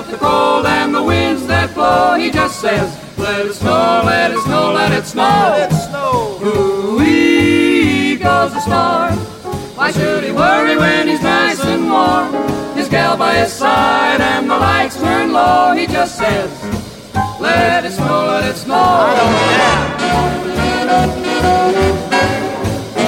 the cold and the winds that blow. He just says, let it snow, let it snow, let it snow. Let it snow. Ooh-wee goes the star. Why should he worry when he's nice and warm? His gal by his side and the lights turn low. He just says, let it snow, let it snow.